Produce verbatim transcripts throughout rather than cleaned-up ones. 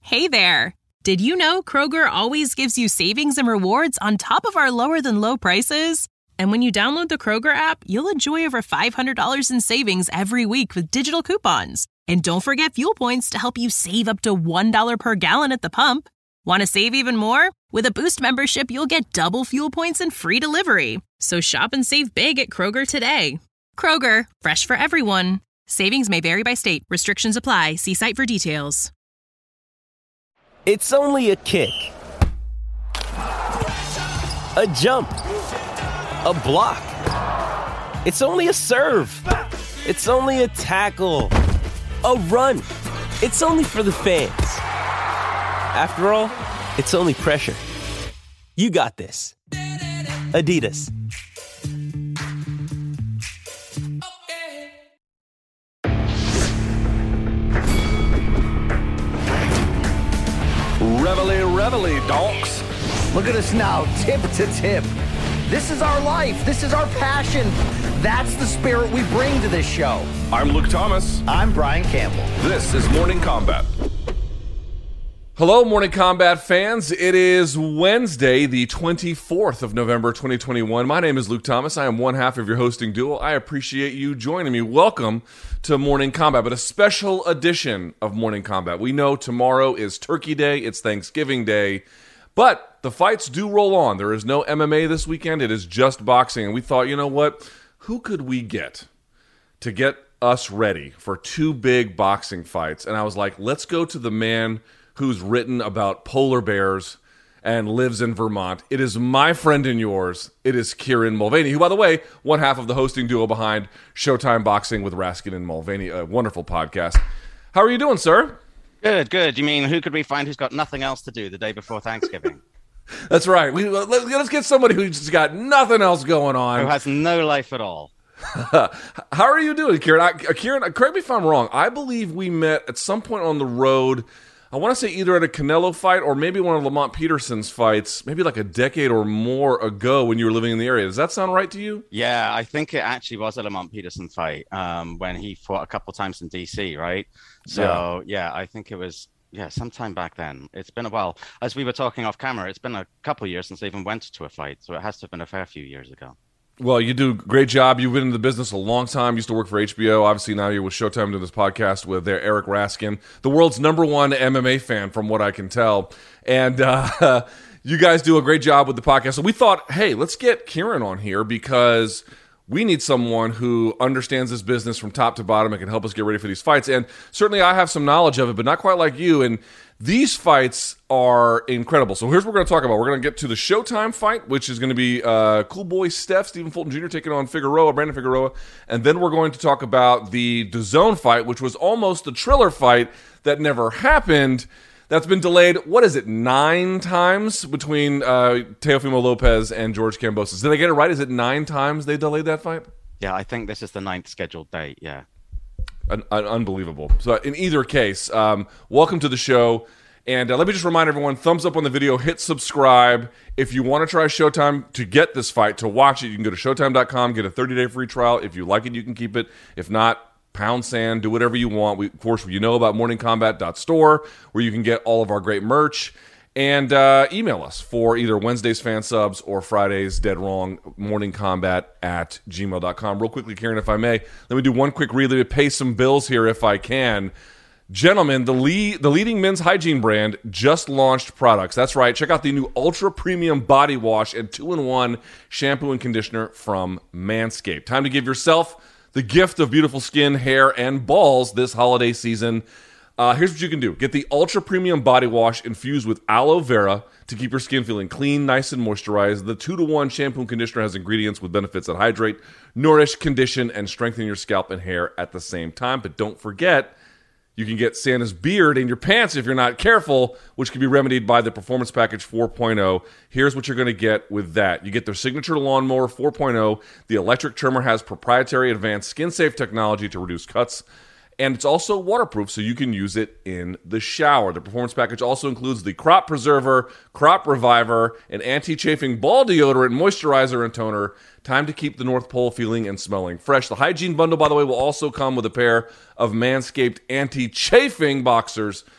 Hey there! Did you know Kroger always gives you savings and rewards on top of our lower-than-low prices? And when you download the Kroger app, you'll enjoy over five hundred dollars in savings every week with digital coupons. And don't forget fuel points to help you save up to one dollar per gallon at the pump. Want to save even more? With a Boost membership, you'll get double fuel points and free delivery. So shop and save big at Kroger today. Kroger, fresh for everyone. Savings may vary by state. Restrictions apply. See site for details. It's only a kick, a jump, a block. It's only a serve. It's only a tackle, a run. It's only for the fans. After all, it's only pressure. You got this. Adidas. Reveille, reveille, donks. Look at us now, tip to tip. This is our life. This is our passion. That's the spirit we bring to this show. I'm Luke Thomas. I'm Brian Campbell. This is Morning Combat. Hello, Morning Combat fans. It is Wednesday, the twenty-fourth of November, twenty twenty-one. My name is Luke Thomas. I am one half of your hosting duo. I appreciate you joining me. Welcome to Morning Combat, but a special edition of Morning Combat. We know tomorrow is Turkey Day. It's Thanksgiving Day, but the fights do roll on. There is no M M A this weekend. It is just boxing, and we thought, you know what? Who could we get to get us ready for two big boxing fights? And I was like, let's go to the man who's written about polar bears and lives in Vermont. It is my friend and yours. It is Kieran Mulvaney, who, by the way, one half of the hosting duo behind Showtime Boxing with Raskin and Mulvaney, a wonderful podcast. How are you doing, sir? Good, good. You mean, who could we find who's got nothing else to do the day before Thanksgiving? That's right. We, let's get somebody who's just got nothing else going on. Who has no life at all. How are you doing, Kieran? I, Kieran, correct me if I'm wrong. I believe we met at some point on the road. I want to say either at a Canelo fight or maybe one of Lamont Peterson's fights, maybe like a decade or more ago when you were living in the area. Does that sound right to you? Yeah, I think it actually was a Lamont Peterson fight um, when he fought a couple times in D C, right? So, yeah. yeah, I think it was, yeah, sometime back then. It's been a while. As we were talking off camera, it's been a couple of years since I even went to a fight, so it has to have been a fair few years ago. Well, you do a great job. You've been in the business a long time. Used to work for H B O. Obviously, now you're with Showtime doing this podcast with their Eric Raskin, the world's number one M M A fan, from what I can tell. And uh, you guys do a great job with the podcast. So we thought, hey, let's get Kieran on here because we need someone who understands this business from top to bottom and can help us get ready for these fights. And certainly I have some knowledge of it, but not quite like you. And these fights are incredible. So here's what we're going to talk about. We're going to get to the Showtime fight, which is going to be uh, Cool Boy Steph, Stephen Fulton Junior taking on Figueroa, Brandon Figueroa. And then we're going to talk about the D A Z N fight, which was almost a Triller fight that never happened. That's been delayed, what is it, nine times between uh, Teofimo Lopez and George Kambosos. Did I get it right? Is it nine times they delayed that fight? Yeah, I think this is the ninth scheduled date, yeah. Un- un- unbelievable. So in either case, um, welcome to the show. And uh, let me just remind everyone, thumbs up on the video, hit subscribe. If you want to try Showtime to get this fight, to watch it, you can go to showtime dot com, get a thirty-day free trial. If you like it, you can keep it. If not, pound sand, do whatever you want. We, of course, you know about morning combat dot store, where you can get all of our great merch. And uh, email us for either Wednesday's fan subs or Friday's dead wrong, morningcombat at gmail dot com. Real quickly, Kieran, if I may, let me do one quick read. Let me pay some bills here if I can. Gentlemen, the lead, the leading men's hygiene brand just launched products. That's right. Check out the new Ultra Premium Body Wash and two in one shampoo and conditioner from Manscaped. Time to give yourself the gift of beautiful skin, hair, and balls this holiday season. Uh, here's what you can do. Get the Ultra Premium Body Wash infused with aloe vera to keep your skin feeling clean, nice, and moisturized. The two to one shampoo and conditioner has ingredients with benefits that hydrate, nourish, condition, and strengthen your scalp and hair at the same time. But don't forget, you can get Santa's beard in your pants if you're not careful, which can be remedied by the Performance Package four point oh. Here's what you're going to get with that. You get their signature lawnmower four point oh. The electric trimmer has proprietary advanced skin-safe technology to reduce cuts, and it's also waterproof, so you can use it in the shower. The Performance Package also includes the Crop Preserver, Crop Reviver, an anti-chafing ball deodorant, moisturizer, and toner. Time to keep the North Pole feeling and smelling fresh. The Hygiene Bundle, by the way, will also come with a pair of Manscaped anti-chafing boxers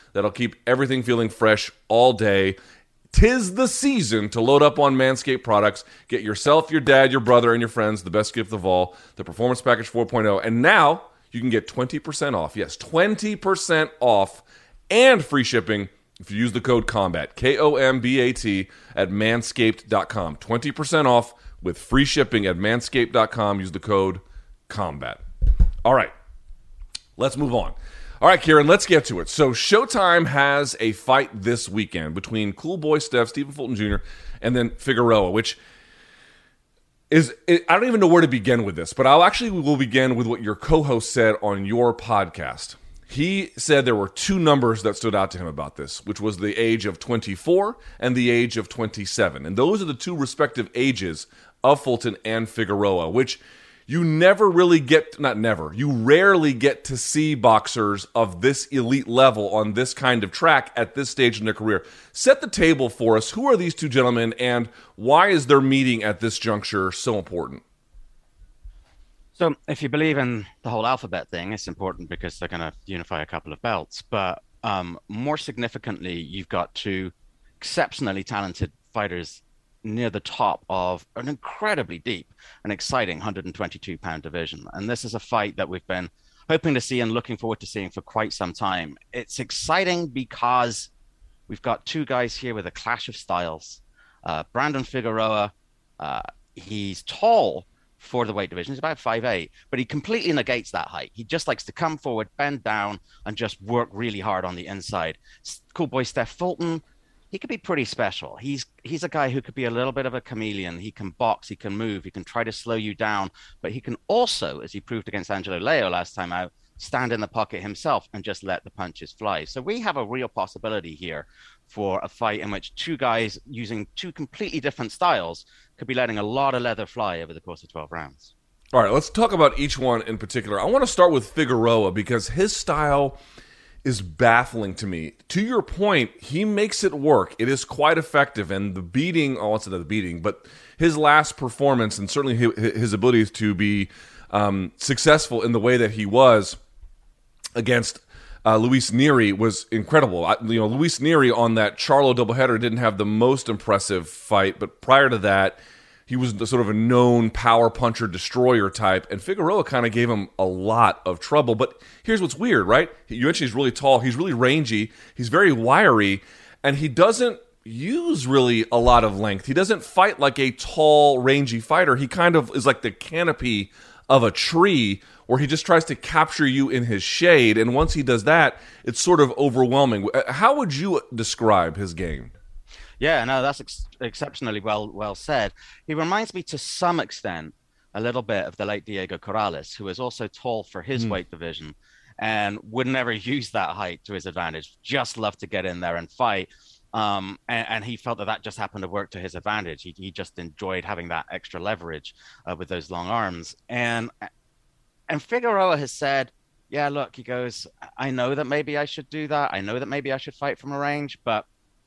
that'll keep everything feeling fresh all day. Tis the season to load up on Manscaped products. Get yourself, your dad, your brother, and your friends the best gift of all, the Performance Package four point oh. And now you can get twenty percent off. Yes, twenty percent off and free shipping if you use the code COMBAT, K O M B A T, at manscaped dot com. twenty percent off with free shipping at manscaped dot com. Use the code COMBAT. All right, let's move on. All right, Kieran, let's get to it. So Showtime has a fight this weekend between Cool Boy Steph, Stephen Fulton Junior, and then Figueroa, which is, I don't even know where to begin with this, but I'll actually will begin with what your co-host said on your podcast. He said there were two numbers that stood out to him about this, which was the age of twenty-four and the age of twenty-seven. And those are the two respective ages of Fulton and Figueroa, which you never really get, not never, you rarely get to see boxers of this elite level on this kind of track at this stage in their career. Set the table for us. Who are these two gentlemen, and why is their meeting at this juncture so important? So if you believe in the whole alphabet thing, it's important because they're going to unify a couple of belts. But um, more significantly, you've got two exceptionally talented fighters near the top of an incredibly deep and exciting one hundred twenty-two pound division. And this is a fight that we've been hoping to see and looking forward to seeing for quite some time. It's exciting because we've got two guys here with a clash of styles. Uh, Brandon Figueroa, uh, he's tall for the weight division. He's about five eight, but he completely negates that height. He just likes to come forward, bend down, and just work really hard on the inside. Cool Boy Steph Fulton, he could be pretty special. He's he's a guy who could be a little bit of a chameleon. He can box, he can move, he can try to slow you down, but he can also, as he proved against Angelo Leo last time out, stand in the pocket himself and just let the punches fly. So we have a real possibility here for a fight in which two guys using two completely different styles could be letting a lot of leather fly over the course of twelve rounds. All right, let's talk about each one in particular. I want to start with Figueroa because his style is baffling to me. To your point, he makes it work. It is quite effective, and the beating, oh, what's another beating, but his last performance and certainly his abilities to be um, successful in the way that he was against uh, Luis Nery was incredible. I, you know, Luis Nery on that Charlo doubleheader didn't have the most impressive fight, but prior to that, he was sort of a known power puncher, destroyer type, and Figueroa kind of gave him a lot of trouble. But here's what's weird, right? You mentioned he's really tall, he's really rangy, he's very wiry, and he doesn't use really a lot of length. He doesn't fight like a tall, rangy fighter. He kind of is like the canopy of a tree where he just tries to capture you in his shade, and once he does that, it's sort of overwhelming. How would you describe his game? Yeah, no, that's ex- exceptionally well well said. He reminds me to some extent a little bit of the late Diego Corrales, who is also tall for his mm. weight division and would never use that height to his advantage, just loved to get in there and fight. Um, and, and he felt that that just happened to work to his advantage. He, he just enjoyed having that extra leverage uh, with those long arms. And, and Figueroa has said, yeah, look, he goes, I know that maybe I should do that. I know that maybe I should fight from a range, but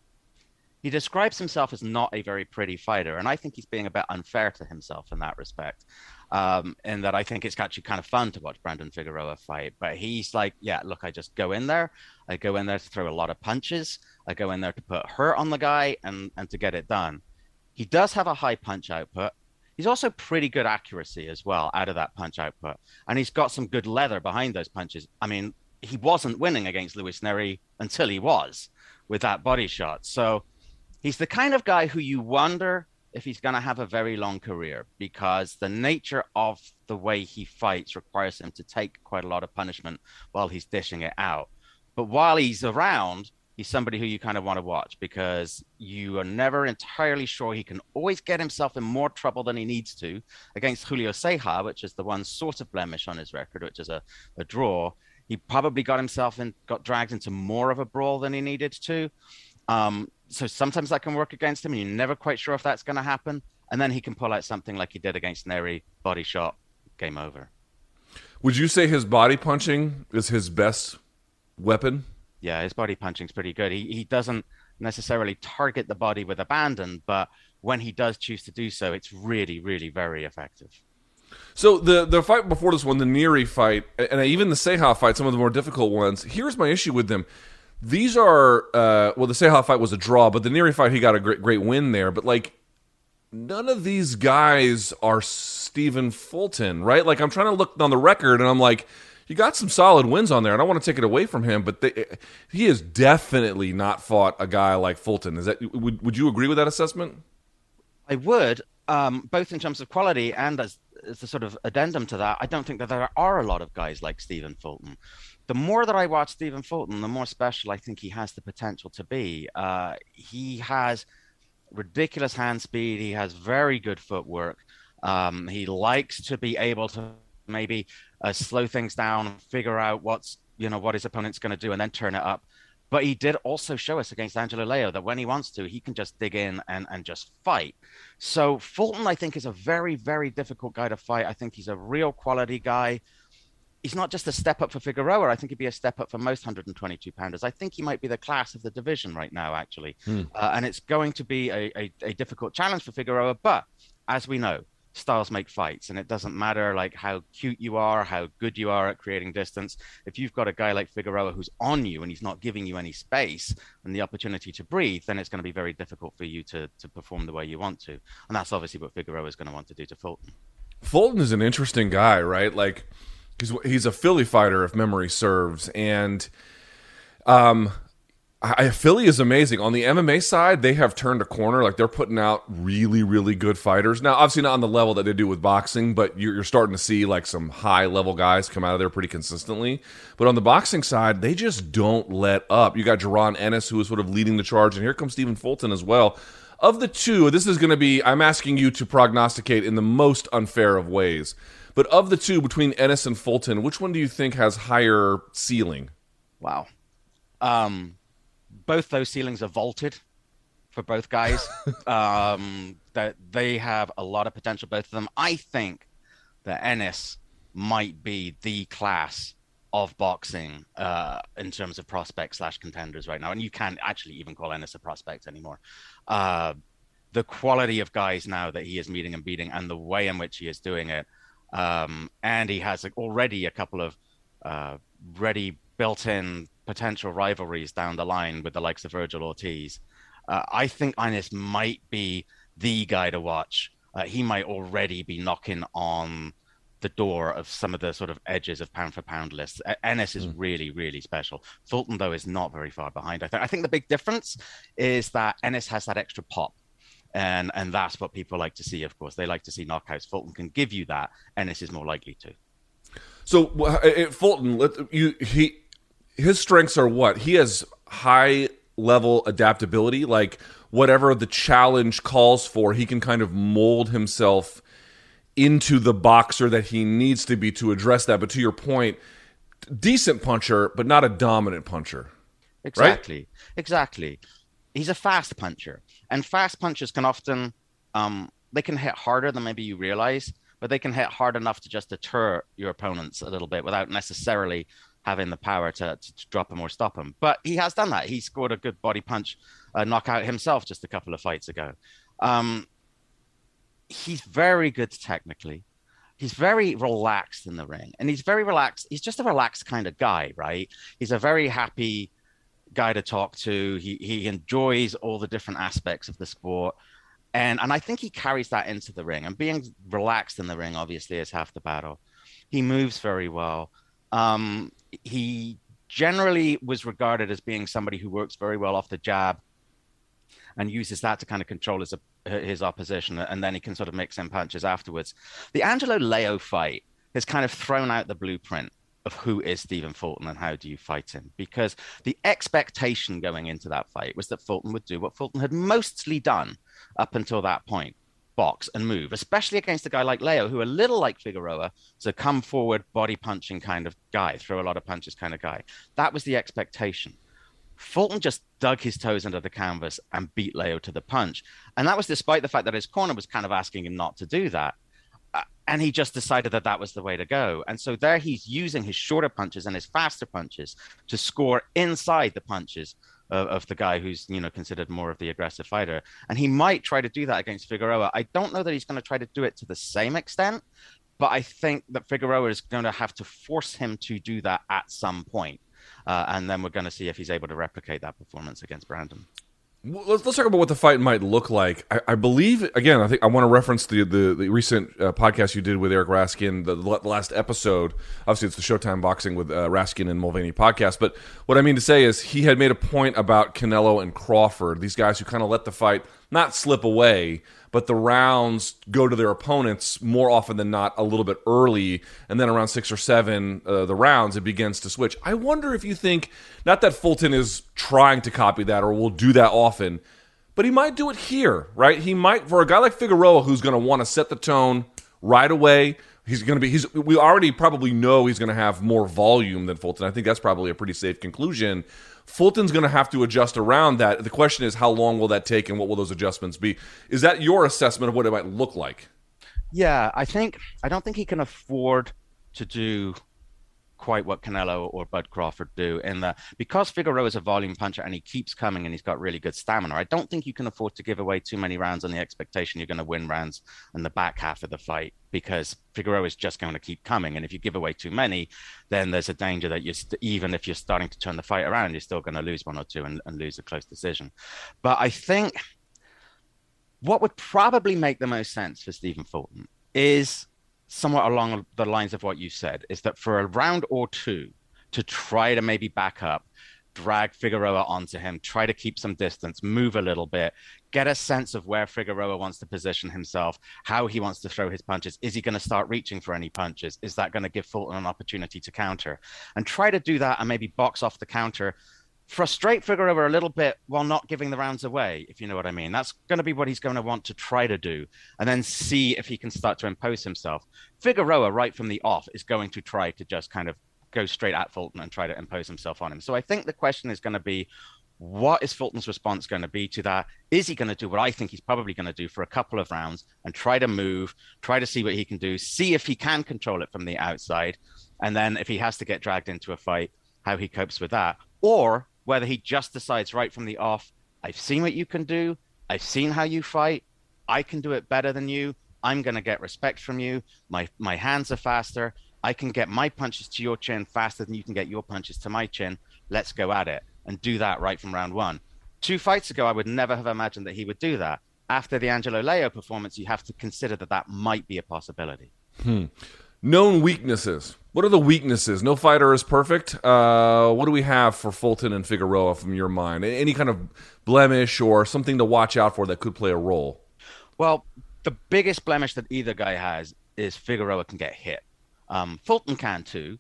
he describes himself as not a very pretty fighter, and I think he's being a bit unfair to himself in that respect. Um, in that I think it's actually kind of fun to watch Brandon Figueroa fight, but he's like, yeah, look, I just go in there. I go in there to throw a lot of punches. I go in there to put hurt on the guy and, and to get it done. He does have a high punch output. He's also pretty good accuracy as well out of that punch output, and he's got some good leather behind those punches. I mean, he wasn't winning against Luis Nery until he was with that body shot. So he's the kind of guy who you wonder if he's going to have a very long career, because the nature of the way he fights requires him to take quite a lot of punishment while he's dishing it out. But while he's around, he's somebody who you kind of want to watch, because you are never entirely sure. He can always get himself in more trouble than he needs to. Against Julio Ceja, which is the one sort of blemish on his record, which is a, a draw, he probably got himself and got dragged into more of a brawl than he needed to. Um, so sometimes that can work against him, and you're never quite sure if that's going to happen. And then he can pull out something like he did against Nery, body shot, game over. Would you say his body punching is his best weapon? Yeah, his body punching is pretty good. He he doesn't necessarily target the body with abandon, but when he does choose to do so, it's really, really very effective. So the the fight before this one, the Nery fight, and even the Ceja fight, some of the more difficult ones, here's my issue with them. These are, uh, well, the Ceja fight was a draw, but the Nery fight, he got a great, great win there. But, like, none of these guys are Stephen Fulton, right? Like, I'm trying to look on the record, and I'm like, you got some solid wins on there. I don't want to take it away from him, but they, he has definitely not fought a guy like Fulton. Is that would, would you agree with that assessment? I would, um, both in terms of quality and as, as a sort of addendum to that. I don't think that there are a lot of guys like Stephen Fulton. The more that I watch Stephen Fulton, the more special I think he has the potential to be. Uh, he has ridiculous hand speed. He has very good footwork. Um, he likes to be able to maybe uh, slow things down, figure out what's you know what his opponent's going to do, and then turn it up. But he did also show us against Angelo Leo that when he wants to, he can just dig in and, and just fight. So Fulton, I think, is a very, very difficult guy to fight. I think he's a real quality guy. He's not just a step up for Figueroa. I think he'd be a step up for most one twenty-two pounders. I think he might be the class of the division right now, actually. Hmm. Uh, and it's going to be a, a, a difficult challenge for Figueroa. But as we know, styles make fights, and it doesn't matter like how cute you are, how good you are at creating distance. If you've got a guy like Figueroa who's on you and he's not giving you any space and the opportunity to breathe, then it's going to be very difficult for you to to perform the way you want to. And that's obviously what Figueroa is going to want to do to Fulton. Fulton is an interesting guy, right? Like, he's he's a Philly fighter, if memory serves, and um. I, Philly is amazing. On the M M A side, they have turned a corner. Like, they're putting out really, really good fighters. Now, obviously not on the level that they do with boxing, but you're, you're starting to see, like, some high-level guys come out of there pretty consistently. But on the boxing side, they just don't let up. You got Jaron Ennis, who is sort of leading the charge, and here comes Stephen Fulton as well. Of the two, this is going to be, I'm asking you to prognosticate in the most unfair of ways. But of the two, between Ennis and Fulton, which one do you think has higher ceiling? Wow. Um... Both those ceilings are vaulted for both guys. um, that they have a lot of potential, both of them. I think that Ennis might be the class of boxing uh, in terms of prospects slash contenders right now. And you can't actually even call Ennis a prospect anymore. Uh, the quality of guys now that he is meeting and beating and the way in which he is doing it. Um, and he has already a couple of uh, ready built-in potential rivalries down the line with the likes of Virgil Ortiz. Uh, I think Ennis might be the guy to watch. Uh, he might already be knocking on the door of some of the sort of edges of pound for pound lists. Uh, Ennis is mm. really, really special. Fulton, though, is not very far behind. I think. I think the big difference is that Ennis has that extra pop. And and that's what people like to see, of course. They like to see knockouts. Fulton can give you that. Ennis is more likely to. So, uh, Fulton, let, you he... his strengths are what? He has high level adaptability, like whatever the challenge calls for, he can kind of mold himself into the boxer that he needs to be to address that. But to your point, decent puncher, but not a dominant puncher. Exactly. Right? Exactly. He's a fast puncher, and fast punchers can often, um, they can hit harder than maybe you realize, but they can hit hard enough to just deter your opponents a little bit without necessarily having the power to, to, to drop him or stop him. But he has done that. He scored a good body punch uh, knockout himself just a couple of fights ago. Um, he's very good technically. He's very relaxed in the ring. And he's very relaxed. He's just a relaxed kind of guy, right? He's a very happy guy to talk to. He he enjoys all the different aspects of the sport. And, and I think he carries that into the ring. And being relaxed in the ring, obviously, is half the battle. He moves very well. Um, he generally was regarded as being somebody who works very well off the jab and uses that to kind of control his, his opposition, and then he can sort of mix in punches afterwards. The Angelo Leo fight has kind of thrown out the blueprint of who is Stephen Fulton and how do you fight him, because the expectation going into that fight was that Fulton would do what Fulton had mostly done up until that point. Box and move, especially against a guy like Leo, who a little like Figueroa, is a come forward, body punching kind of guy, throw a lot of punches kind of guy. That was the expectation. Fulton just dug his toes under the canvas and beat Leo to the punch. And that was despite the fact that his corner was kind of asking him not to do that. Uh, and he just decided that that was the way to go. And so there he's using his shorter punches and his faster punches to score inside the punches Of, of the guy who's, you know, considered more of the aggressive fighter. And he might try to do that against Figueroa. I don't know that he's going to try to do it to the same extent, but I think that Figueroa is going to have to force him to do that at some point. Uh, and then we're going to see if he's able to replicate that performance against Brandon. Let's, let's talk about what the fight might look like. I, I believe, again, I think I want to reference the the, the recent uh, podcast you did with Eric Raskin, the, the last episode. Obviously, it's the Showtime Boxing with uh, Raskin and Mulvaney podcast. But what I mean to say is he had made a point about Canelo and Crawford, these guys who kind of let the fight not slip away, but the rounds go to their opponents more often than not a little bit early, and then around six or seven, uh, the rounds, it begins to switch. I wonder if you think, not that Fulton is trying to copy that or will do that often, but he might do it here, right? He might, for a guy like Figueroa who's going to want to set the tone right away, he's going to be, he's, we already probably know he's going to have more volume than Fulton. I think that's probably a pretty safe conclusion. Fulton's going to have to adjust around that. The question is, how long will that take and what will those adjustments be? Is that your assessment of what it might look like? Yeah, I think, I don't think he can afford to do quite what Canelo or Bud Crawford do in that, because Figueroa is a volume puncher and he keeps coming and he's got really good stamina. I don't think you can afford to give away too many rounds on the expectation you're going to win rounds in the back half of the fight, because Figueroa is just going to keep coming. And if you give away too many, then there's a danger that you're st- even if you're starting to turn the fight around, you're still going to lose one or two and, and lose a close decision. But I think what would probably make the most sense for Stephen Fulton is somewhat along the lines of what you said, is that for a round or two to try to maybe back up, drag Figueroa onto him, try to keep some distance, move a little bit, get a sense of where Figueroa wants to position himself, how he wants to throw his punches. Is he going to start reaching for any punches? Is that going to give Fulton an opportunity to counter? And try to do that and maybe box off the counter, frustrate Figueroa a little bit while not giving the rounds away, if you know what I mean. That's going to be what he's going to want to try to do, and then see if he can start to impose himself. Figueroa, right from the off, is going to try to just kind of go straight at Fulton and try to impose himself on him. So I think the question is going to be, what is Fulton's response going to be to that? Is he going to do what I think he's probably going to do for a couple of rounds and try to move, try to see what he can do, see if he can control it from the outside, and then if he has to get dragged into a fight, how he copes with that? Or whether he just decides right from the off, I've seen what you can do, I've seen how you fight, I can do it better than you, I'm going to get respect from you, my my hands are faster, I can get my punches to your chin faster than you can get your punches to my chin, let's go at it, and do that right from round one. Two fights ago, I would never have imagined that he would do that. After the Angelo Leo performance, you have to consider that that might be a possibility. Hmm. Known weaknesses. What are the weaknesses? No fighter is perfect. Uh, what do we have for Fulton and Figueroa from your mind? Any kind of blemish or something to watch out for that could play a role? Well, the biggest blemish that either guy has is Figueroa can get hit. Um, Fulton can too.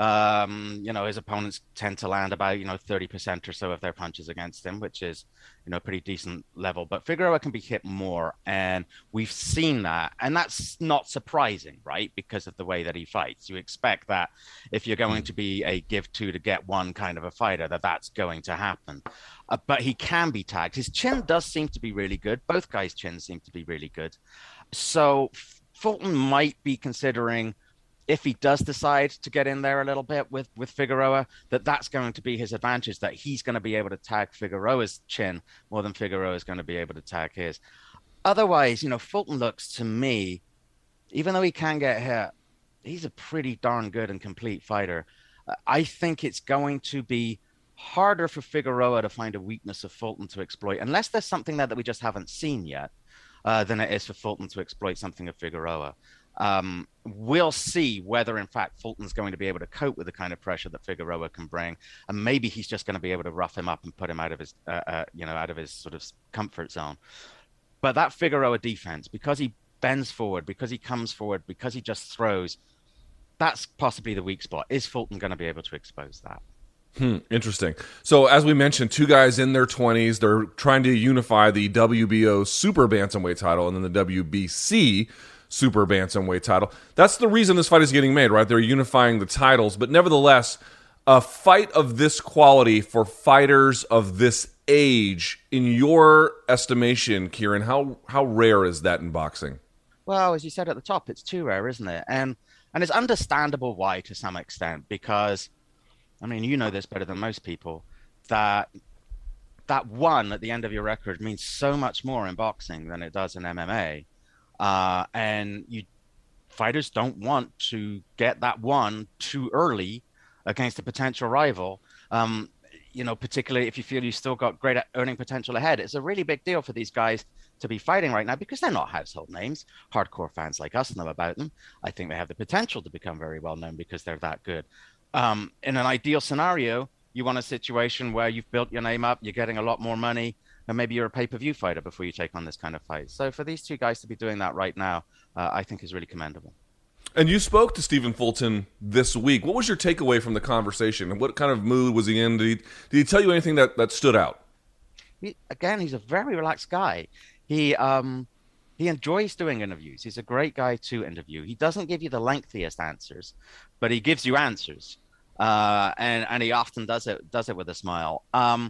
Um, you know, his opponents tend to land about, you know, thirty percent or so of their punches against him, which is, you know, a pretty decent level. But Figueroa can be hit more, and we've seen that. And that's not surprising, right? Because of the way that he fights. You expect that if you're going to be a give two to get one kind of a fighter, that that's going to happen. Uh, but he can be tagged. His chin does seem to be really good. Both guys' chins seem to be really good. So Fulton might be considering, if he does decide to get in there a little bit with, with Figueroa, that that's going to be his advantage, that he's going to be able to tag Figueroa's chin more than Figueroa is going to be able to tag his. Otherwise, you know, Fulton looks to me, even though he can get hit, he's a pretty darn good and complete fighter. I think it's going to be harder for Figueroa to find a weakness of Fulton to exploit, unless there's something there that we just haven't seen yet, uh, than it is for Fulton to exploit something of Figueroa. Um, we'll see whether, in fact, Fulton's going to be able to cope with the kind of pressure that Figueroa can bring, and maybe he's just going to be able to rough him up and put him out of his, uh, uh, you know, out of his sort of comfort zone. But that Figueroa defense, because he bends forward, because he comes forward, because he just throws, that's possibly the weak spot. Is Fulton going to be able to expose that? Hmm, interesting. So, as we mentioned, two guys in their twenties, they're trying to unify the W B O Super Bantamweight title and then the W B C Super Bantamweight title. That's the reason this fight is getting made, right? They're unifying the titles, but nevertheless, a fight of this quality for fighters of this age, in your estimation, Kieran, how how rare is that in boxing? Well, as you said at the top, it's too rare, isn't it? And and it's understandable why, to some extent, because, I mean, you know this better than most people, that that one at the end of your record means so much more in boxing than it does in M M A. Uh, and you fighters don't want to get that one too early against a potential rival, Um, you know, particularly if you feel you've still got great earning potential ahead. It's a really big deal for these guys to be fighting right now because they're not household names. Hardcore fans like us know about them. I think they have the potential to become very well known because they're that good. Um, in an ideal scenario, you want a situation where you've built your name up, you're getting a lot more money, and maybe you're a pay-per-view fighter before you take on this kind of fight. So for these two guys to be doing that right now, uh, I think is really commendable. And you spoke to Stephen Fulton this week. What was your takeaway from the conversation? And what kind of mood was he in? Did he, did he tell you anything that, that stood out? He, again, he's a very relaxed guy. He um, he enjoys doing interviews. He's a great guy to interview. He doesn't give you the lengthiest answers, but he gives you answers. Uh, and, and he often does it does it with a smile. Um,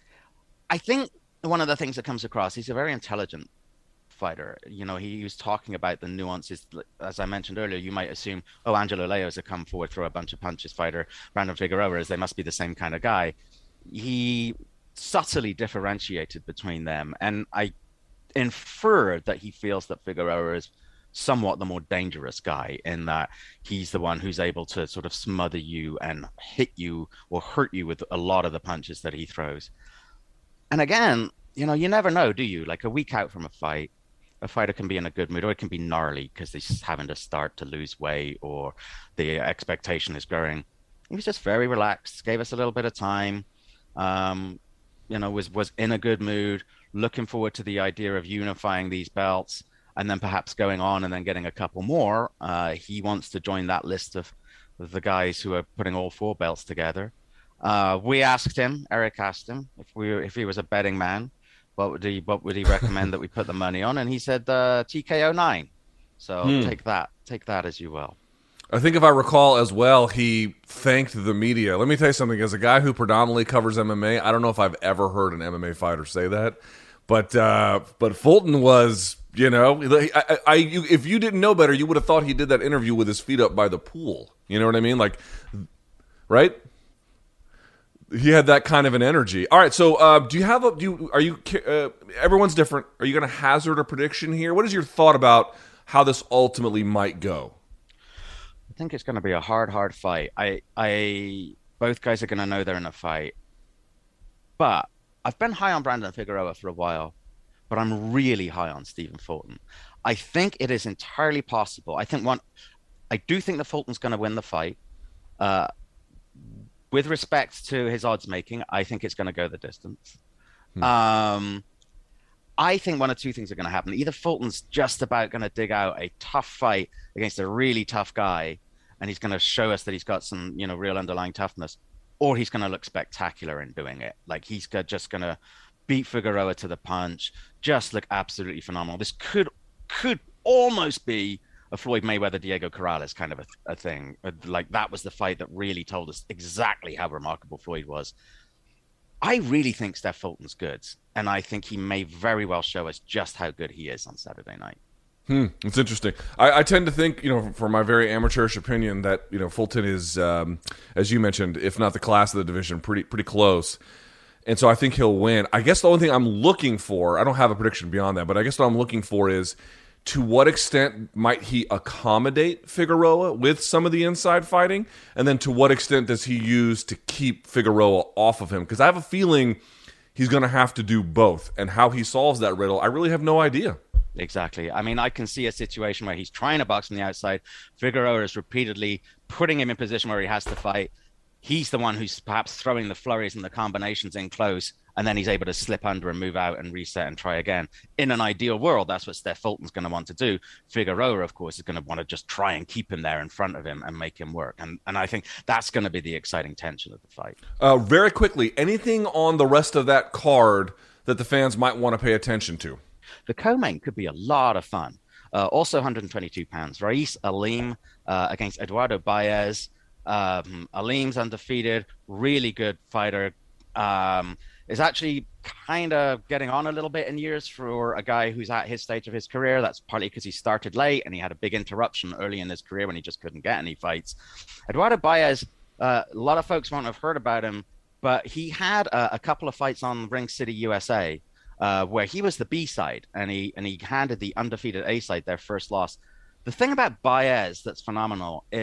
I think one of the things that comes across, he's a very intelligent fighter. You know, he was talking about the nuances. As I mentioned earlier, you might assume, oh, Angelo Leo's a come forward, throw a bunch of punches fighter. Brandon Figueroa is, they must be the same kind of guy. He subtly differentiated between them, and I inferred that he feels that Figueroa is somewhat the more dangerous guy in that he's the one who's able to sort of smother you and hit you or hurt you with a lot of the punches that he throws. And again, you know, you never know, do you? Like a week out from a fight, a fighter can be in a good mood, or it can be gnarly because they're just having to start to lose weight or the expectation is growing. He was just very relaxed, gave us a little bit of time, um, you know, was, was in a good mood, looking forward to the idea of unifying these belts and then perhaps going on and then getting a couple more. Uh, he wants to join that list of, of the guys who are putting all four belts together. Uh, we asked him, Eric asked him if we were, if he was a betting man, what would he what would he recommend that we put the money on? And he said uh, T K O nine. So hmm. take that, take that as you will. I think if I recall as well, he thanked the media. Let me tell you something. As a guy who predominantly covers M M A, I don't know if I've ever heard an M M A fighter say that. But uh, but Fulton was, you know, I, I, I you, if you didn't know better, you would have thought he did that interview with his feet up by the pool. You know what I mean? Like, right? He had that kind of an energy. All right, so uh, do you have a? Do you are you? Uh, everyone's different. Are you going to hazard a prediction here? What is your thought about how this ultimately might go? I think it's going to be a hard, hard fight. I, I, both guys are going to know they're in a fight. But I've been high on Brandon Figueroa for a while, but I'm really high on Stephen Fulton. I think it is entirely possible. I think one, I do think that Fulton's going to win the fight. Uh, with respect to his odds making, I think it's going to go the distance. Hmm. Um, I think one of two things are going to happen. Either Fulton's just about going to dig out a tough fight against a really tough guy, and he's going to show us that he's got some, you know, real underlying toughness, or he's going to look spectacular in doing it. Like he's just going to beat Figueroa to the punch, just look absolutely phenomenal. This could could almost be a Floyd Mayweather Diego Corrales kind of a, a thing. Like that was the fight that really told us exactly how remarkable Floyd was. I really think Steph Fulton's good, and I think he may very well show us just how good he is on Saturday night. Hmm, it's interesting. I, I tend to think, you know, for my very amateurish opinion, that you know Fulton is, um, as you mentioned, if not the class of the division, pretty pretty close, and so I think he'll win. I guess the only thing I'm looking for, I don't have a prediction beyond that, but I guess what I'm looking for is, to what extent might he accommodate Figueroa with some of the inside fighting? And then to what extent does he use to keep Figueroa off of him? Because I have a feeling he's going to have to do both. And how he solves that riddle, I really have no idea. Exactly. I mean, I can see a situation where he's trying to box from the outside. Figueroa is repeatedly putting him in position where he has to fight. He's the one who's perhaps throwing the flurries and the combinations in close, and then he's able to slip under and move out and reset and try again. In an ideal world, that's what Steph Fulton's going to want to do. Figueroa, of course, is going to want to just try and keep him there in front of him and make him work. And and I think that's going to be the exciting tension of the fight. Uh, very quickly, anything on the rest of that card that the fans might want to pay attention to? The co-main could be a lot of fun. Uh, also one hundred twenty-two pounds. Rais Aleem uh, against Eduardo Baez. Um, Aleem's undefeated, really good fighter. Um, is actually kind of getting on a little bit in years for a guy who's at his stage of his career. That's partly because he started late and he had a big interruption early in his career when he just couldn't get any fights. Eduardo Baez, uh, a lot of folks won't have heard about him, but he had a, a couple of fights on Ring City, U S A, uh, where he was the B side and he and he handed the undefeated A side their first loss. The thing about Baez that's phenomenal is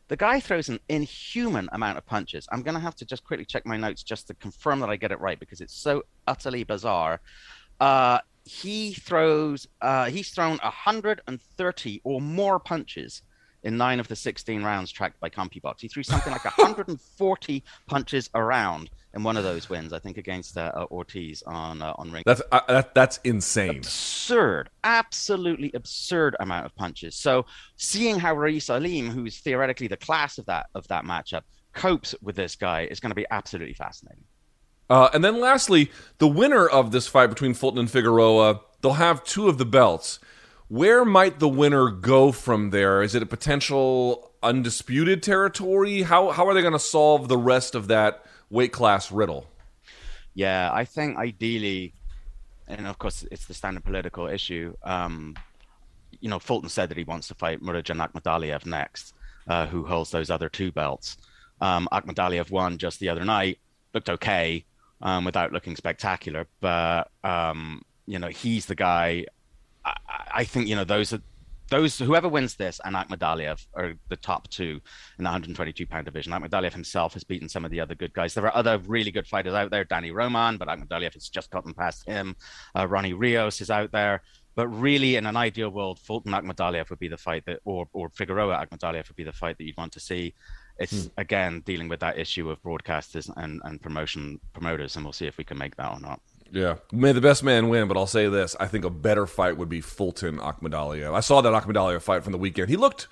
The guy throws an inhuman amount of punches. I'm going to have to just quickly check my notes just to confirm that I get it right because it's so utterly bizarre. Uh, he throws, uh, he's thrown one hundred thirty or more punches in nine of the sixteen rounds tracked by CompuBox. He threw something like one hundred forty punches around in one of those wins, I think, against uh, Ortiz on uh, on ring. That's uh, that, that's insane. Absurd, absolutely absurd amount of punches. So seeing how Rais Salim, who's theoretically the class of that of that matchup, copes with this guy is going to be absolutely fascinating. Uh, and then lastly, the winner of this fight between Fulton and Figueroa, they'll have two of the belts. Where might the winner go from there? Is it a potential undisputed territory? How how are they going to solve the rest of that weight class riddle? Yeah, I think ideally, and of course it's the standard political issue. Um, you know, Fulton said that he wants to fight Murodjon Akhmadaliev next, uh, who holds those other two belts. Um, Akhmadaliev won just the other night, looked okay, um, without looking spectacular, but um, you know, he's the guy. I, I think you know those are. Those whoever wins this and Akhmadaliev are the top two in the one twenty-two pound division. Akhmadaliev himself has beaten some of the other good guys. There are other really good fighters out there, Danny Roman, but Akhmadaliev has just gotten past him. Uh, Ronnie Rios is out there. But really, in an ideal world, Fulton Akhmadaliev would be the fight that, or or Figueroa Akhmadaliev would be the fight that you'd want to see. It's hmm. again dealing with that issue of broadcasters and and promotion promoters, and we'll see if we can make that or not. Yeah, may the best man win, but I'll say this. I think a better fight would be Fulton Akhmadaliev. I saw that Akhmadaliev fight from the weekend. He looked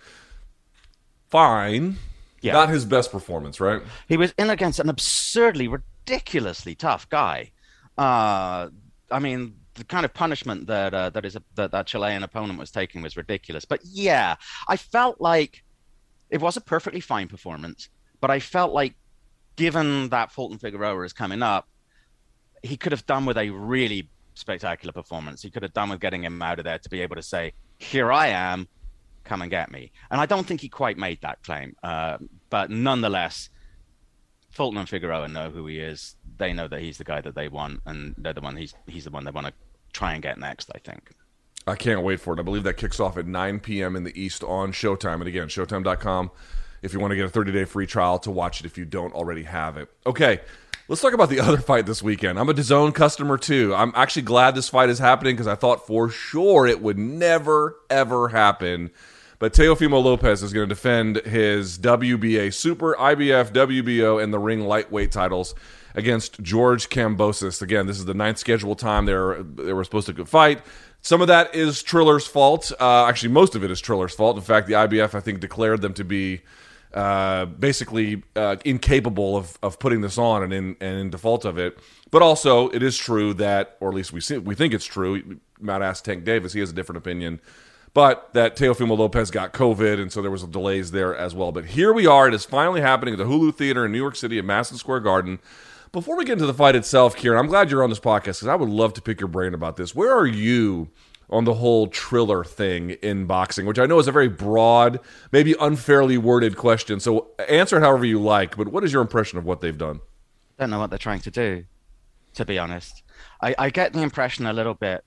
fine. Yeah. Not his best performance, right? He was in against an absurdly, ridiculously tough guy. Uh, I mean, the kind of punishment that uh, that is a, that, that Chilean opponent was taking was ridiculous. But yeah, I felt like it was a perfectly fine performance, but I felt like given that Fulton Figueroa is coming up, he could have done with a really spectacular performance. He could have done with getting him out of there to be able to say, here I am, come and get me. And I don't think he quite made that claim. Uh, but nonetheless, Fulton and Figueroa know who he is. They know that he's the guy that they want, and they're the one he's he's the one they want to try and get next, I think. I can't wait for it. I believe that kicks off at nine p.m. in the East on Showtime. And again, showtime dot com if you want to get a thirty-day free trial to watch it if you don't already have it. Okay. Let's talk about the other fight this weekend. I'm a DAZN customer too. I'm actually glad this fight is happening because I thought for sure it would never, ever happen. But Teofimo Lopez is going to defend his W B A Super, I B F, W B O, and the Ring lightweight titles against George Kambosos. Again, this is the ninth scheduled time they were, they were supposed to fight. Some of that is Triller's fault. Uh, actually, most of it is Triller's fault. In fact, the I B F, I think, declared them to be Uh, basically uh, incapable of, of putting this on and in, and in default of it. But also, it is true that, or at least we see, we think it's true, Matt asked Tank Davis, he has a different opinion, but that Teofimo Lopez got COVID, and so there was some delays there as well. But here we are. It is finally happening at the Hulu Theater in New York City at Madison Square Garden. Before we get into the fight itself, Kieran, I'm glad you're on this podcast because I would love to pick your brain about this. Where are you on the whole Triller thing in boxing, which I know is a very broad, maybe unfairly worded question. So answer it however you like, but what is your impression of what they've done? I don't know what they're trying to do, to be honest. I, I get the impression a little bit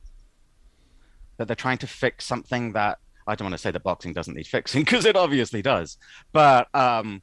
that they're trying to fix something that, I don't want to say that boxing doesn't need fixing, because it obviously does. But um,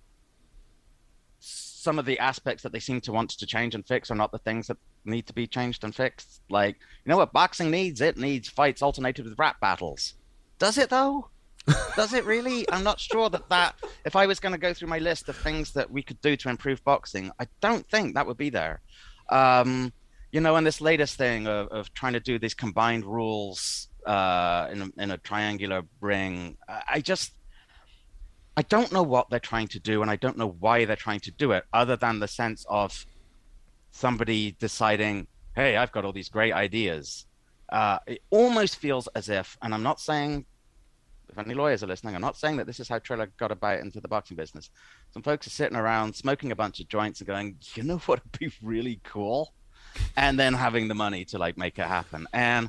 some of the aspects that they seem to want to change and fix are not the things that need to be changed and fixed. Like, you know what boxing needs? It needs fights alternated with rap battles. Does it though? Does it really? I'm not sure that that, if I was going to go through my list of things that we could do to improve boxing, I don't think that would be there. Um, you know, and this latest thing of, of trying to do these combined rules uh, in, a, in a triangular ring, I just, I don't know what they're trying to do, and I don't know why they're trying to do it, other than the sense of somebody deciding, hey, I've got all these great ideas. Uh, it almost feels as if, and I'm not saying, if any lawyers are listening, I'm not saying that this is how Triller got about into the boxing business. Some folks are sitting around smoking a bunch of joints and going, you know what would be really cool? And then having the money to like make it happen. And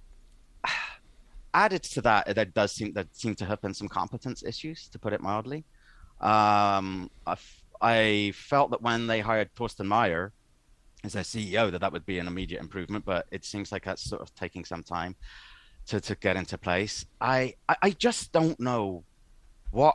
added to that, there does seem that seem to have been some competence issues, to put it mildly. Um, I, I felt that when they hired Torsten Meyer as their C E O, that that would be an immediate improvement, but it seems like that's sort of taking some time to, to get into place. I, I, I just don't know what,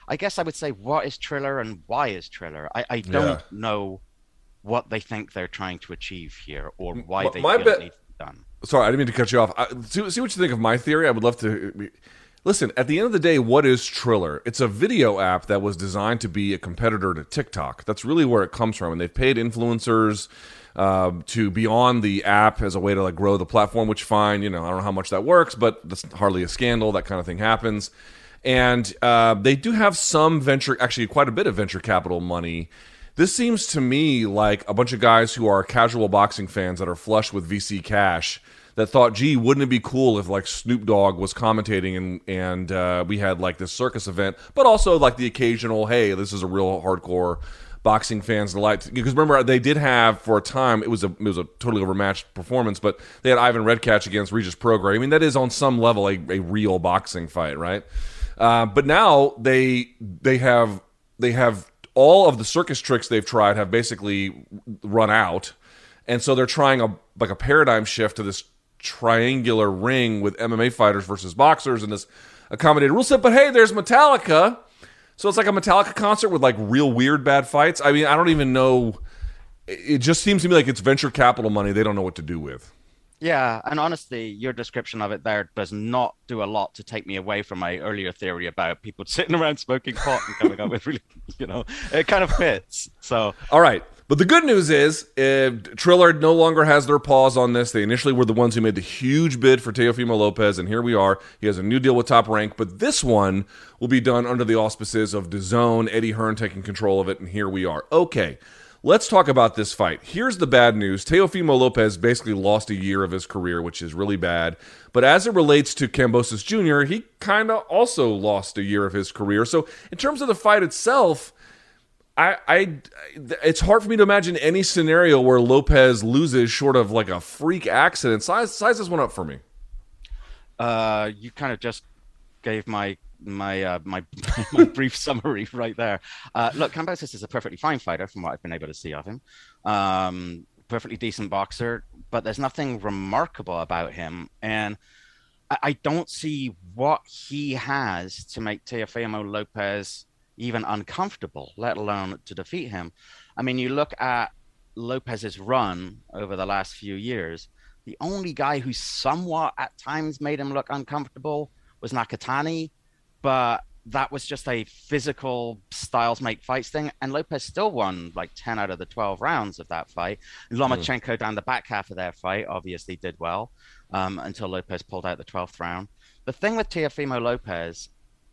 I guess I would say, what is Triller and why is Triller? I, I don't Yeah. know what they think they're trying to achieve here or why My- they my feel bet- it needs to be done. Sorry, I didn't mean to cut you off. I, see, see what you think of my theory. I would love to. Listen, at the end of the day, what is Triller? It's a video app that was designed to be a competitor to TikTok. That's really where it comes from. And they've paid influencers uh, to be on the app as a way to like grow the platform, which fine. You know, I don't know how much that works, but that's hardly a scandal. That kind of thing happens. And uh, they do have some venture, actually quite a bit of venture capital money. This seems to me like a bunch of guys who are casual boxing fans that are flush with V C cash that thought, gee, wouldn't it be cool if like Snoop Dogg was commentating and and uh, we had like this circus event, but also like the occasional, hey, this is a real hardcore boxing fans delight. Because remember, they did have for a time it was a it was a totally overmatched performance, but they had Ivan Redkach against Regis Prograis. I mean, that is on some level a, a real boxing fight, right? Uh, but now they they have they have. all of the circus tricks they've tried have basically run out, and so they're trying a like a paradigm shift to this triangular ring with M M A fighters versus boxers and this accommodated rule set. But hey, there's Metallica, so it's like a Metallica concert with like real weird bad fights. I mean, I don't even know. It just seems to me like it's venture capital money they don't know what to do with. Yeah, and honestly, your description of it there does not do a lot to take me away from my earlier theory about people sitting around smoking pot and coming up with really, you know, it kind of fits. So, all right. But the good news is uh, Triller no longer has their paws on this. They initially were the ones who made the huge bid for Teofimo Lopez, and here we are. He has a new deal with Top Rank, but this one will be done under the auspices of DAZN, Eddie Hearn taking control of it, and here we are. Okay. Let's talk about this fight. Here's the bad news. Teofimo Lopez basically lost a year of his career, which is really bad. But as it relates to Kambosos Junior, he kind of also lost a year of his career. So in terms of the fight itself, I, I, it's hard for me to imagine any scenario where Lopez loses short of like a freak accident. Size, size this one up for me. Uh, you kind of just gave my my uh, my, my brief summary right there. Uh, look, Kambosos is a perfectly fine fighter from what I've been able to see of him. Um, perfectly decent boxer, but there's nothing remarkable about him. And I, I don't see what he has to make Teofimo Lopez even uncomfortable, let alone to defeat him. I mean, you look at Lopez's run over the last few years, the only guy who somewhat at times made him look uncomfortable was Nakatani, but that was just a physical styles make fights thing. And Lopez still won like ten out of the twelve rounds of that fight. Lomachenko mm. down the back half of their fight obviously did well um, until Lopez pulled out the twelfth round. The thing with Teofimo Lopez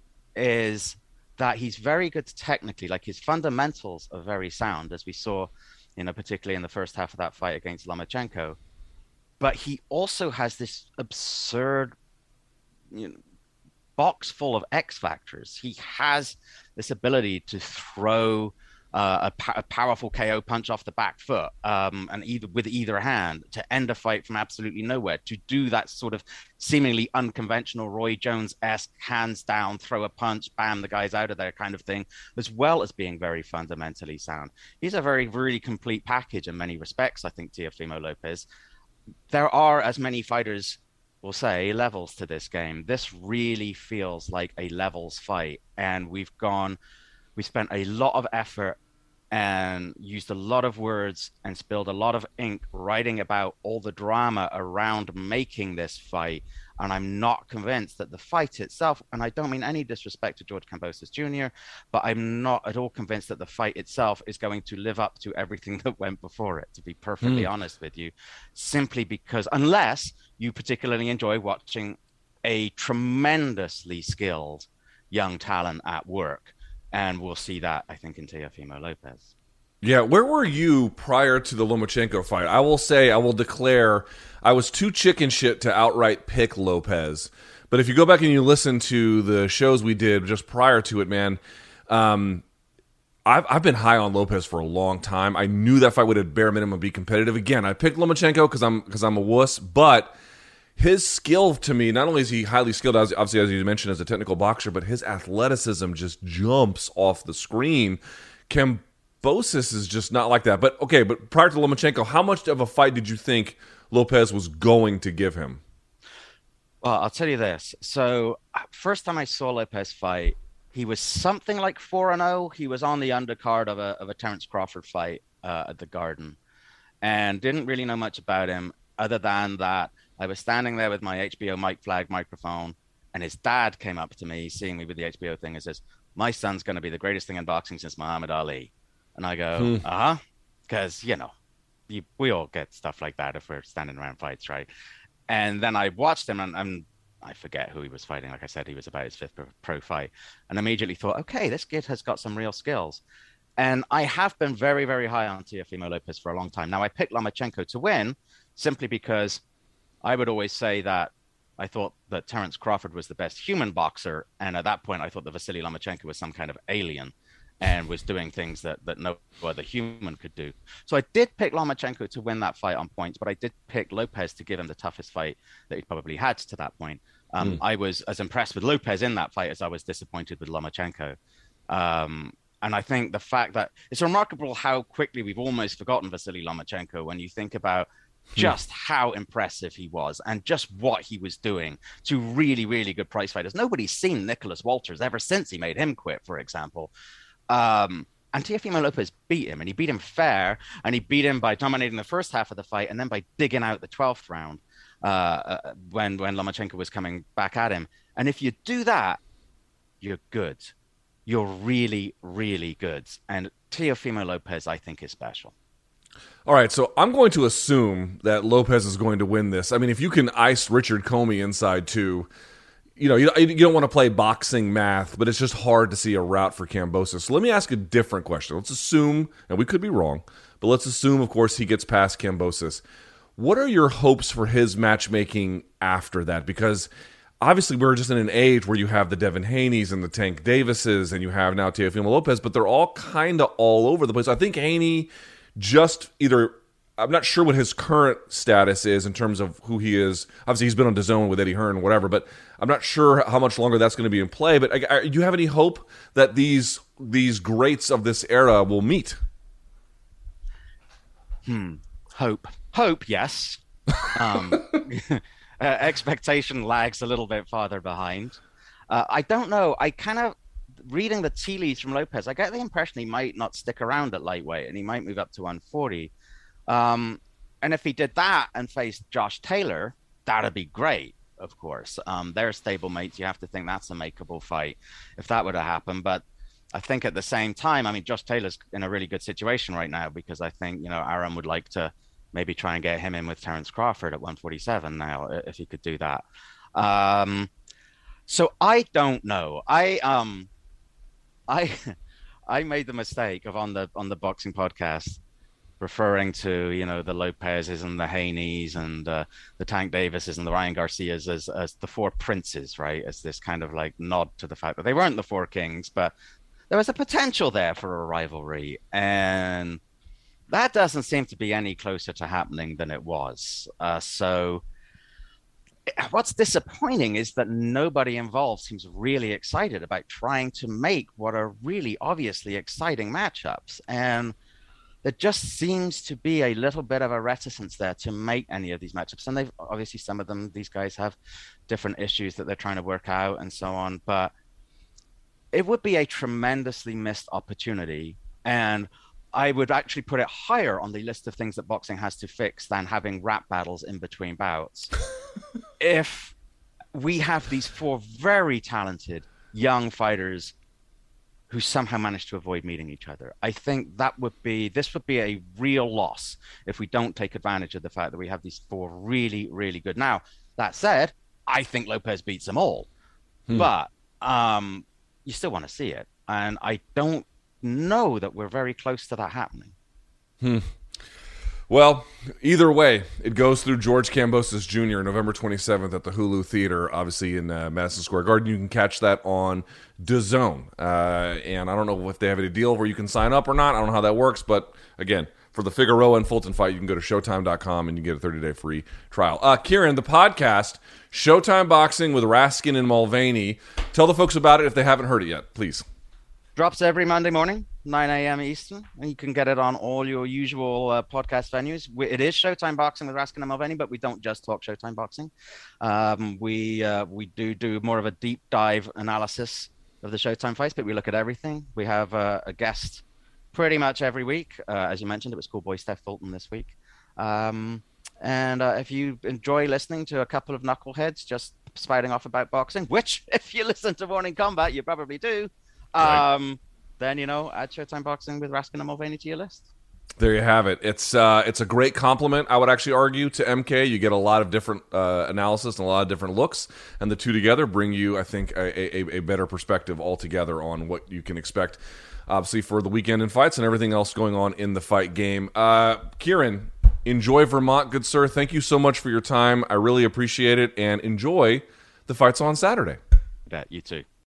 is that he's very good technically, like his fundamentals are very sound, as we saw, you know, particularly in the first half of that fight against Lomachenko. But he also has this absurd, you know, box full of X factors. He has this ability to throw uh, a, a powerful K O punch off the back foot, um, and either with either hand to end a fight from absolutely nowhere. To do that sort of seemingly unconventional Roy Jones-esque hands down, throw a punch, bam, the guy's out of there kind of thing, as well as being very fundamentally sound. He's a very, really complete package in many respects, I think, Teofimo Lopez. There are, as many fighters will say, levels to this game. This really feels like a levels fight, and we've gone, we spent a lot of effort and used a lot of words and spilled a lot of ink writing about all the drama around making this fight. And I'm not convinced that the fight itself, and I don't mean any disrespect to George Kambosos Junior, but I'm not at all convinced that the fight itself is going to live up to everything that went before it, to be perfectly mm. honest with you, simply because, unless you particularly enjoy watching a tremendously skilled young talent at work. And we'll see that, I think, in Teofimo Lopez. Yeah, where were you prior to the Lomachenko fight? I will say, I will declare, I was too chicken shit to outright pick Lopez. But if you go back and you listen to the shows we did just prior to it, man, um, I've, I've been high on Lopez for a long time. I knew that fight would at bare minimum be competitive. Again, I picked Lomachenko because I'm because I'm a wuss, but his skill to me, not only is he highly skilled, obviously as you mentioned, as a technical boxer, but his athleticism just jumps off the screen. Kambosos is just not like that. But okay, but prior to Lomachenko, how much of a fight did you think Lopez was going to give him? Well, I'll tell you this. So first time I saw Lopez fight, he was something like four and oh. He was on the undercard of a of a Terence Crawford fight uh, at the Garden, and didn't really know much about him other than that I was standing there with my H B O Mike Flag microphone, and his dad came up to me, seeing me with the H B O thing, and says, "My son's going to be the greatest thing in boxing since Muhammad Ali." And I go, hmm. uh-huh, because, you know, you, we all get stuff like that if we're standing around fights, right? And then I watched him, and, and I forget who he was fighting. Like I said, he was about his fifth pro, pro fight, and immediately thought, okay, this kid has got some real skills. And I have been very, very high on Teofimo Lopez for a long time. Now, I picked Lomachenko to win simply because I would always say that I thought that Terence Crawford was the best human boxer. And at that point, I thought that Vasily Lomachenko was some kind of alien and was doing things that, that no other human could do. So I did pick Lomachenko to win that fight on points, but I did pick Lopez to give him the toughest fight that he'd probably had to that point. Um, mm. I was as impressed with Lopez in that fight as I was disappointed with Lomachenko. Um, and I think the fact that it's remarkable how quickly we've almost forgotten Vasily Lomachenko when you think about just how impressive he was and just what he was doing to really, really good prize fighters. Nobody's seen Nicholas Walters ever since he made him quit, for example. Um, and Teofimo Lopez beat him, and he beat him fair, and he beat him by dominating the first half of the fight and then by digging out the twelfth round uh, uh, when, when Lomachenko was coming back at him. And if you do that, you're good. You're really, really good. And Teofimo Lopez, I think, is special. All right, so I'm going to assume that Lopez is going to win this. I mean, if you can ice Richard Comey inside too, you know, you, you don't want to play boxing math, but it's just hard to see a route for Kambosos. So let me ask a different question. Let's assume, and we could be wrong, but let's assume, of course, he gets past Kambosos. What are your hopes for his matchmaking after that? Because obviously we're just in an age where you have the Devin Haney's and the Tank Davises, and you have now Teofimo Lopez, but they're all kind of all over the place. I think Haney just either, I'm not sure what his current status is in terms of who he is. Obviously, he's been on DAZN with Eddie Hearn, whatever, but I'm not sure how much longer that's going to be in play. But do you have any hope that these these greats of this era will meet? Hmm. Hope. Hope, yes. Um, uh, expectation lags a little bit farther behind. Uh, I don't know. I kind of, reading the tea leaves from Lopez, I get the impression he might not stick around at lightweight and he might move up to one forty. Um, and if he did that and faced Josh Taylor, that'd be great, of course. Um, they're stablemates. You have to think that's a makeable fight if that were to happen. But I think at the same time, I mean, Josh Taylor's in a really good situation right now because I think, you know, Aaron would like to maybe try and get him in with Terence Crawford at one forty-seven now, if he could do that. Um, so I don't know. I, um, I, I made the mistake of on the, on the boxing podcast referring to, you know, the Lopez's and the Haneys and uh, the Tank Davises and the Ryan Garcias as, as the four princes, right? As this kind of like nod to the fact that they weren't the four kings, but there was a potential there for a rivalry. And that doesn't seem to be any closer to happening than it was. Uh, so what's disappointing is that nobody involved seems really excited about trying to make what are really obviously exciting matchups. And there just seems to be a little bit of a reticence there to make any of these matchups. And they've obviously, some of them, these guys have different issues that they're trying to work out and so on. But it would be a tremendously missed opportunity. And I would actually put it higher on the list of things that boxing has to fix than having rap battles in between bouts. If we have these four very talented young fighters who somehow managed to avoid meeting each other, I think that would be, this would be a real loss if we don't take advantage of the fact that we have these four really, really good. Now, that said, I think Lopez beats them all, hmm. but um, you still want to see it. And I don't know that we're very close to that happening. Hmm. Well, either way, it goes through George Kambosos Junior November twenty-seventh at the Hulu Theater, obviously in uh, Madison Square Garden. You can catch that on DAZN. Uh, and I don't know if they have any deal where you can sign up or not. I don't know how that works. But again, for the Figueroa and Fulton fight, you can go to showtime dot com and you get a thirty-day free trial. Uh, Kieran, the podcast, Showtime Boxing with Raskin and Mulvaney. Tell the folks about it if they haven't heard it yet, please. Drops every Monday morning, nine a.m. Eastern, and you can get it on all your usual uh, podcast venues. We, it is Showtime Boxing with Raskin and Mulvaney, but we don't just talk Showtime Boxing. Um, we uh, we do do more of a deep dive analysis of the Showtime fights, but we look at everything. We have uh, a guest pretty much every week. Uh, as you mentioned, it was Schoolboy Steph Fulton this week. Um, and uh, if you enjoy listening to a couple of knuckleheads just spouting off about boxing, which if you listen to Morning Combat, you probably do, um, right. then, you know, add Showtime Boxing with Raskin and Mulvaney to your list. There you have it. It's uh, it's a great compliment, I would actually argue, to M K. You get a lot of different uh, analysis and a lot of different looks, and the two together bring you, I think, a, a, a better perspective altogether on what you can expect, obviously, for the weekend in fights and everything else going on in the fight game. Uh, Kieran, enjoy Vermont, good sir. Thank you so much for your time. I really appreciate it, and enjoy the fights on Saturday. Yeah, you too.